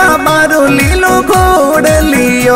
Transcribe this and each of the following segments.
बाबा रो लीलो घोड़ लियो।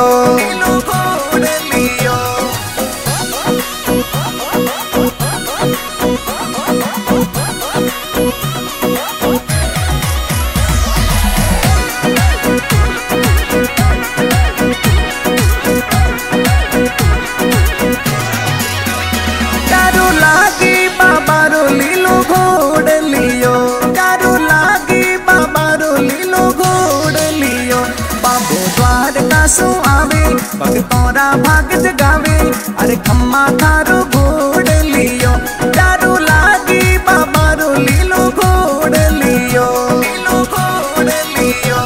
चारू लागी बाबा रो लीलो घोड़ लियो, चारू लागी बाबा रो लीलो घोड़ लियो। बाबो द्वारका सो आवे भक्तोरा भाग जगावे, अरे खम्मा थारो घोड़ लियो। चारू लागी बाबा रो लीलो घोड़ लियो, लीलो घोड़ लियो।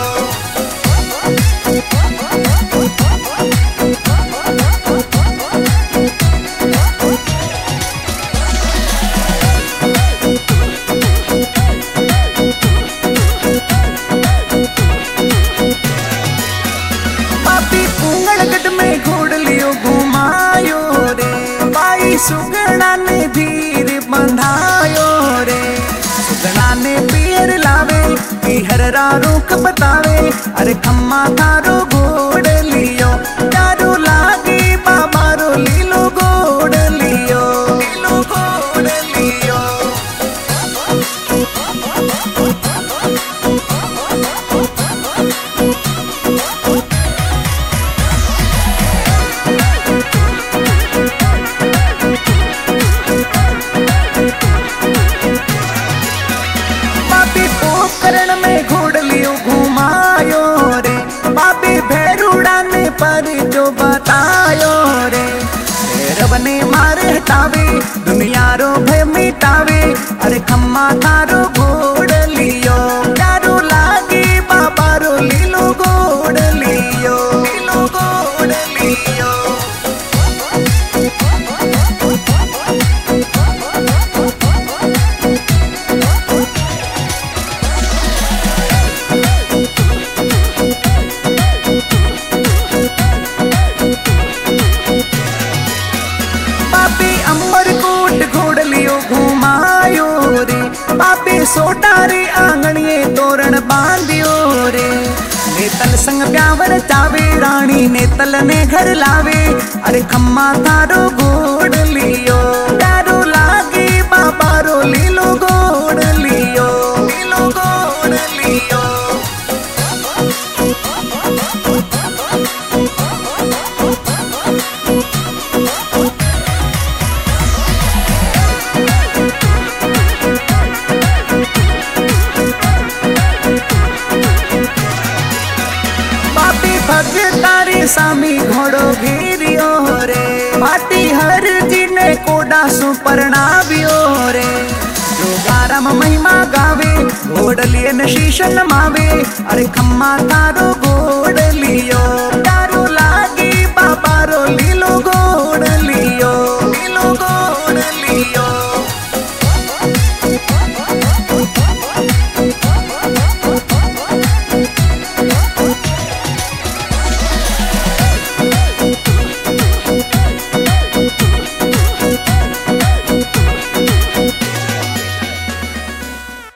पापी पुंगड़गढ़ में घोड़ लियो घुमायो रे, बाई सुगना ने धीर बंधायो रे। सुगना ने पियर लावे हर रा रुख बतावे, अरे खम्मा थारो घोड़ लियो। चारू लागी बाबा रो लीलो घोड़ लियो, लीलो घोड़ लियो। बाबी पोखरण में घोड़ लियो घुमायो रे, बाबी भैरुड़ा ने पर जो बतायो रे। भैरव ने मारे हटावे दुनिया रो भय मिटावे, अरे खम्मा थारो घोड़ लियो। चारू लागी बाबा रो लीलो घोड़ लियो, लीलो घोड़ लियो। बाबी अमरकोट घोड़ लियो घुमायो रे, बाबी सोटारी आंगणिए तोरण बांधियो रे। नेतल संग ब्यावर चावे रानी नेतल ने घर लावे, अरे खम्मा थारो घोड़ लियो। चारू लागी बाबा रो लीलो घोड़ लियो, लीलो घोड़ लियो। बाबी भगतारी सामी घोड़ो घेरियो रे, भाटी हर जी ने कोडा सु परणावियो रे। जो गारम महिमा गावे घोड़ लिए न शीश नमावे, अरे खम्मा थारो घोड़ लियो।